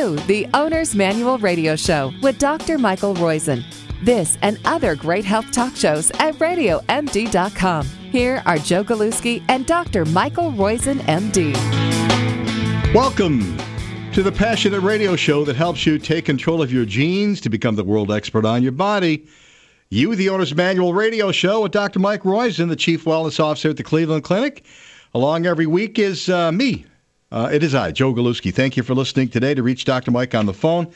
to the Owner's Manual Radio Show with Dr. Michael Roizen. This and other great health talk shows at RadioMD.com. Here are Joe Galuski and Dr. Michael Roizen, MD. Welcome to the Passionate Radio Show that helps you take control of your genes to become the world expert on your body. You, the Owner's Manual Radio Show with Dr. Mike Roizen, the Chief Wellness Officer at the Cleveland Clinic. Along every week is me. It is I, Joe Galuski. Thank you for listening today. To reach Dr. Mike on the phone,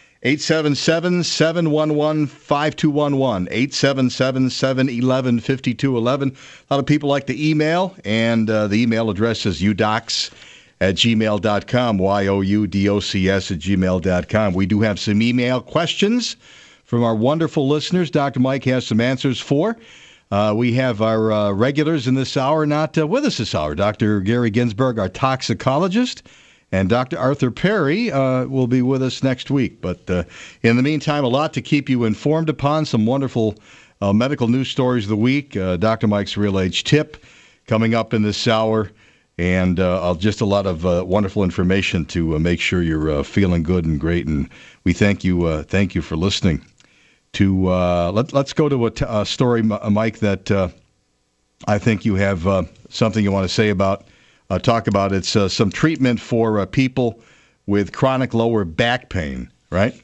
877-711-5211, 877-711-5211. A lot of people like to email, and the email address is udocs@gmail.com, youdocs@gmail.com. We do have some email questions from our wonderful listeners. Dr. Mike has some answers for. We have our regulars in this hour not with us this hour. Dr. Gary Ginsberg, our toxicologist, and Dr. Arthur Perry will be with us next week. But in the meantime, a lot to keep you informed upon, some wonderful medical news stories of the week. Dr. Mike's Real Age Tip coming up in this hour, and just a lot of wonderful information to make sure you're feeling good and great. And we thank you for listening. Let's go to a story, Mike, that I think you have something you want to say about, talk about. It's some treatment for people with chronic lower back pain, right?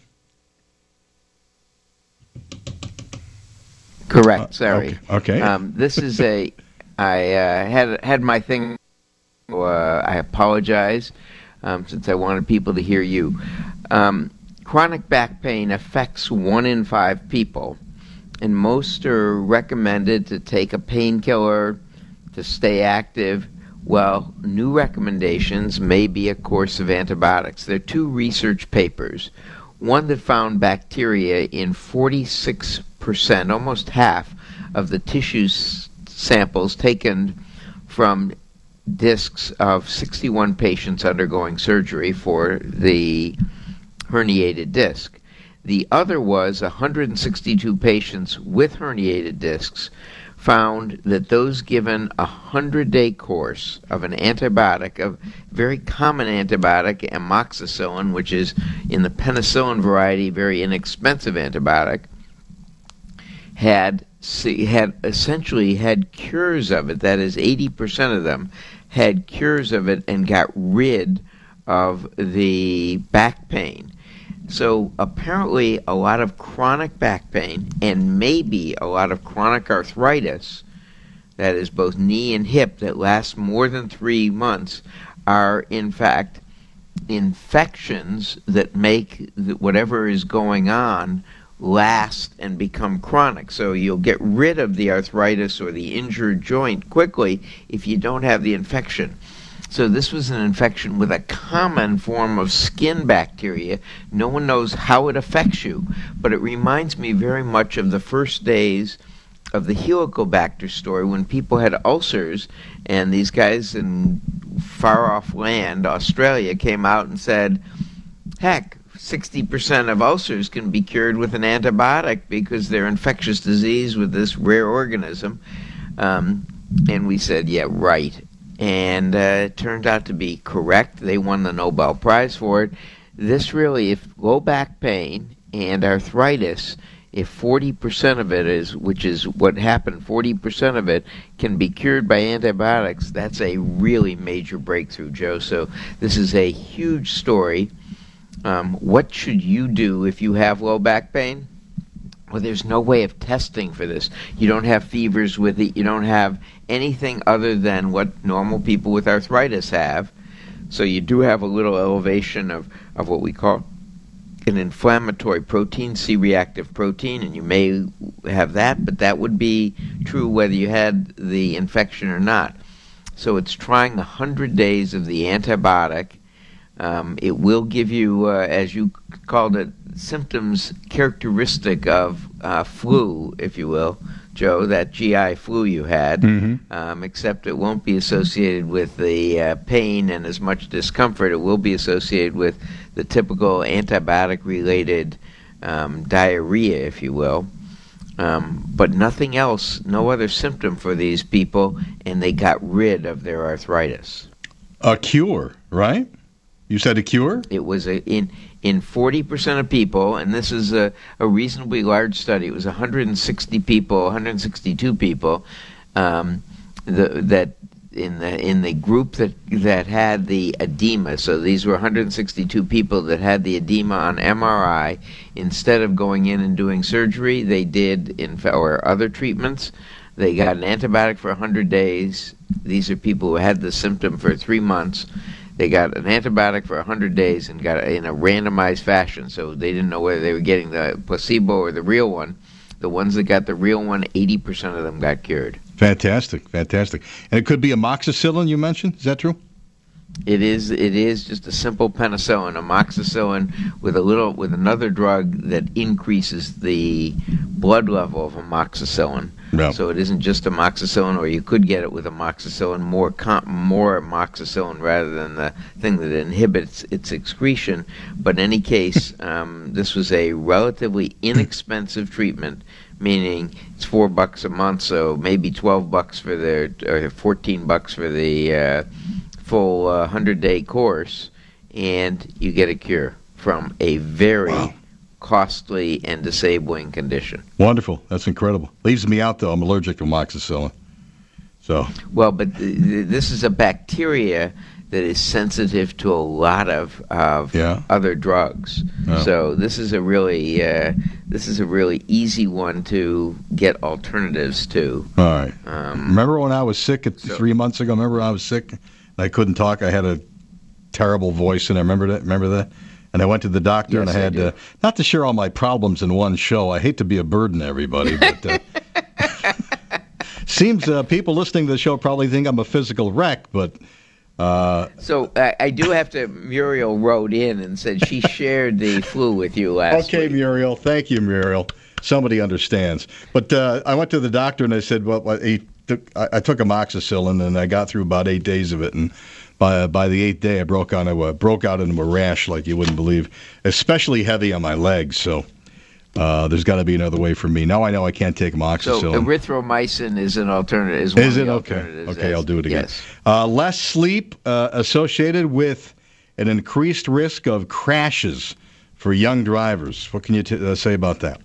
Correct. Sorry. Okay. This is I had my thing. I apologize since I wanted people to hear you. Chronic back pain affects 1 in 5 people, and most are recommended to take a painkiller to stay active. Well, new recommendations may be a course of antibiotics. There are 2 research papers, one that found bacteria in 46%, almost half, of the tissue samples taken from discs of 61 patients undergoing surgery for the herniated disc. The other was 162 patients with herniated discs found that those given a 100-day course of an antibiotic, a very common antibiotic, amoxicillin, which is in the penicillin variety, very inexpensive antibiotic, had essentially had cures of it. That is, 80% of them had cures of it and got rid of the back pain. So apparently a lot of chronic back pain and maybe a lot of chronic arthritis, that is both knee and hip, that lasts more than 3 months, are in fact infections that make whatever is going on last and become chronic. So you'll get rid of the arthritis or the injured joint quickly if you don't have the infection. So this was an infection with a common form of skin bacteria. No one knows how it affects you, but it reminds me very much of the first days of the Helicobacter story when people had ulcers, and these guys in far-off land, Australia, came out and said, heck, 60% of ulcers can be cured with an antibiotic because they're infectious disease with this rare organism. And we said, yeah, right. And it turned out to be correct. They won the Nobel Prize for it. This really, if low back pain and arthritis, if 40% of it is, which is what happened, 40% of it can be cured by antibiotics, that's a really major breakthrough, Joe. So this is a huge story. What should you do if you have low back pain? Well, there's no way of testing for this. You don't have fevers with it. You don't have anything other than what normal people with arthritis have. So you do have a little elevation of what we call an inflammatory protein, C-reactive protein, and you may have that, but that would be true whether you had the infection or not. So it's trying 100 days of the antibiotic. It will give you, as you called it, symptoms characteristic of flu, if you will, Joe, that GI flu you had, except it won't be associated with the pain and as much discomfort. It will be associated with the typical antibiotic-related diarrhea, if you will. But nothing else, no other symptom for these people, and they got rid of their arthritis. A cure, right? You said a cure? It was in 40% of people, and this is a reasonably large study. It was 160 people, 162 people that in the group that had the edema. So these were 162 people that had the edema on MRI. Instead of going in and doing surgery, they did or other treatments. They got an antibiotic for 100 days. These are people who had the symptom for 3 months. They got an antibiotic for 100 days and got it in a randomized fashion, so they didn't know whether they were getting the placebo or the real one. The ones that got the real one, 80% of them got cured. Fantastic. And it could be amoxicillin, you mentioned? Is that true? It is just a simple penicillin, amoxicillin, with another drug that increases the blood level of amoxicillin. Yeah. So it isn't just amoxicillin, or you could get it with amoxicillin, more amoxicillin rather than the thing that inhibits its excretion. But in any case, this was a relatively inexpensive treatment, meaning it's $4 a month, so maybe $12 for or $14 for the full 100-day course, and you get a cure from a very costly and disabling condition. Wonderful. That's incredible. Leaves me out, though. I'm allergic to amoxicillin. So. Well, but this is a bacteria that is sensitive to a lot of other drugs. Oh. So this is a really easy one to get alternatives to. All right. Remember when I was sick 3 months ago? Remember when I was sick and I couldn't talk? I had a terrible voice, and I remember that. And I went to the doctor, and I had not to share all my problems in one show. I hate to be a burden to everybody, but seems people listening to the show probably think I'm a physical wreck, but. So I do have to. Muriel wrote in and said she shared the flu with you last week. Okay, Muriel. Thank you, Muriel. Somebody understands. But I went to the doctor, and I said, well, I took amoxicillin, and I got through about 8 days of it, and by the 8th day, I broke out into a rash like you wouldn't believe, especially heavy on my legs. So there's got to be another way for me. Now I know I can't take amoxicillin. So erythromycin is an alternative. Is it? Okay, I'll do it again. Yes. Less sleep associated with an increased risk of crashes for young drivers. What can you say about that?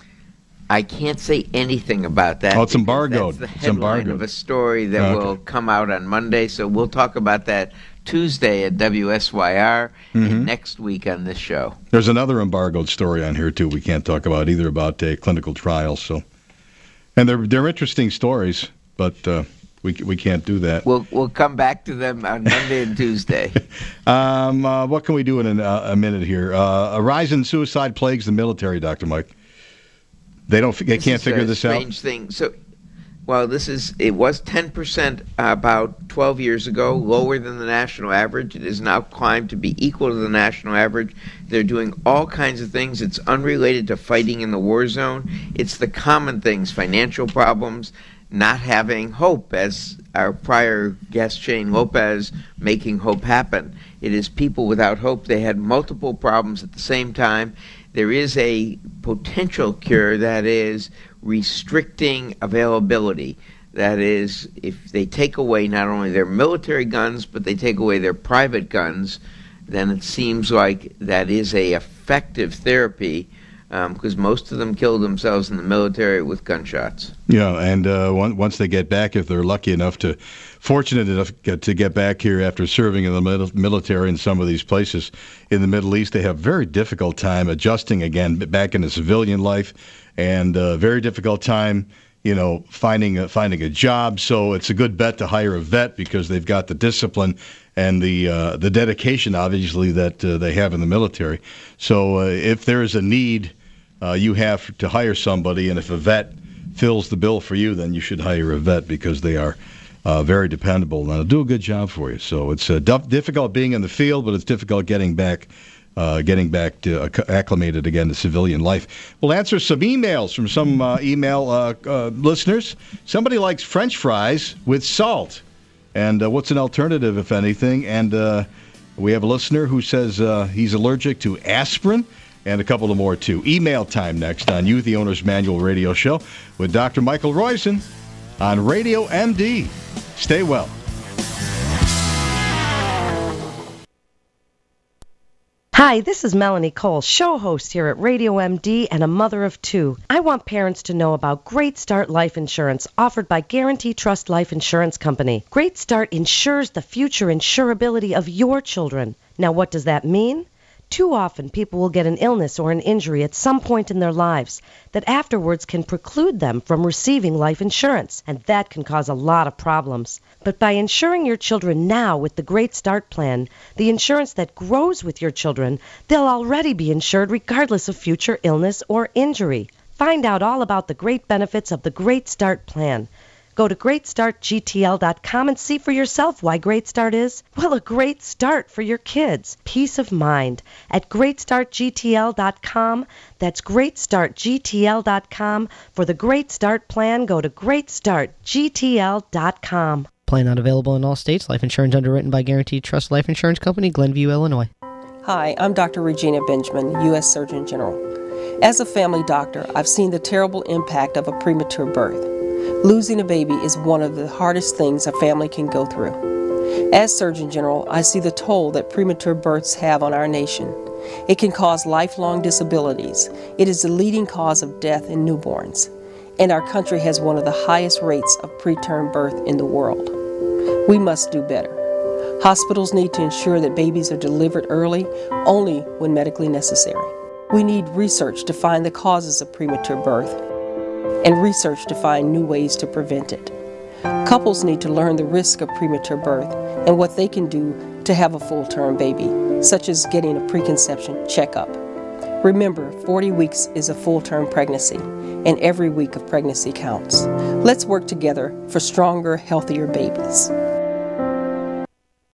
I can't say anything about that. Oh, it's embargoed. That's the headline of a story that will come out on Monday. So we'll talk about that Tuesday at WSYR and next week on this show. There's another embargoed story on here, too, we can't talk about either, about clinical trials. So, and they're interesting stories, but we can't do that. We'll come back to them on Monday and Tuesday. What can we do in a minute here? A rise in suicide plagues the military, Dr. Mike. They can't figure this out. Strange thing. So, well, it was 10% about 12 years ago, lower than the national average. It has now climbed to be equal to the national average. They're doing all kinds of things. It's unrelated to fighting in the war zone. It's the common things: financial problems, not having hope, as our prior guest Shane Lopez making hope happen. It is people without hope. They had multiple problems at the same time. There is a potential cure that is restricting availability. That is, if they take away not only their military guns, but they take away their private guns, then it seems like that is a effective therapy, because most of them killed themselves in the military with gunshots. Yeah, and once they get back, if they're fortunate enough to get back here after serving in the military in some of these places in the Middle East, they have very difficult time adjusting again back into civilian life, and very difficult time, finding a job. So it's a good bet to hire a vet because they've got the discipline and the dedication, obviously, that they have in the military. So if there is a need, you have to hire somebody, and if a vet fills the bill for you, then you should hire a vet because they are very dependable and they'll do a good job for you. So it's difficult being in the field, but it's difficult getting back to acclimated again to civilian life. We'll answer some emails from some email listeners. Somebody likes French fries with salt. And what's an alternative, if anything? And we have a listener who says he's allergic to aspirin, and a couple of more, too. Email time next on You, the Owner's Manual Radio Show with Dr. Michael Roizen on Radio MD. Stay well. Hi, this is Melanie Cole, show host here at Radio MD and a mother of two. I want parents to know about Great Start Life Insurance offered by Guarantee Trust Life Insurance Company. Great Start insures the future insurability of your children. Now, what does that mean? Too often, people will get an illness or an injury at some point in their lives that afterwards can preclude them from receiving life insurance, and that can cause a lot of problems. But by insuring your children now with the Great Start Plan, the insurance that grows with your children, they'll already be insured regardless of future illness or injury. Find out all about the great benefits of the Great Start Plan. Go to GreatStartGTL.com and see for yourself why Great Start is, well, a great start for your kids. Peace of mind at GreatStartGTL.com. That's GreatStartGTL.com. For the Great Start Plan, go to GreatStartGTL.com. Plan not available in all states. Life insurance underwritten by Guaranteed Trust Life Insurance Company, Glenview, Illinois. Hi, I'm Dr. Regina Benjamin, U.S. Surgeon General. As a family doctor, I've seen the terrible impact of a premature birth. Losing a baby is one of the hardest things a family can go through. As Surgeon General, I see the toll that premature births have on our nation. It can cause lifelong disabilities. It is the leading cause of death in newborns. And our country has one of the highest rates of preterm birth in the world. We must do better. Hospitals need to ensure that babies are delivered early, only when medically necessary. We need research to find the causes of premature birth and research to find new ways to prevent it. Couples need to learn the risk of premature birth and what they can do to have a full-term baby, such as getting a preconception checkup. Remember, 40 weeks is a full-term pregnancy, and every week of pregnancy counts. Let's work together for stronger, healthier babies.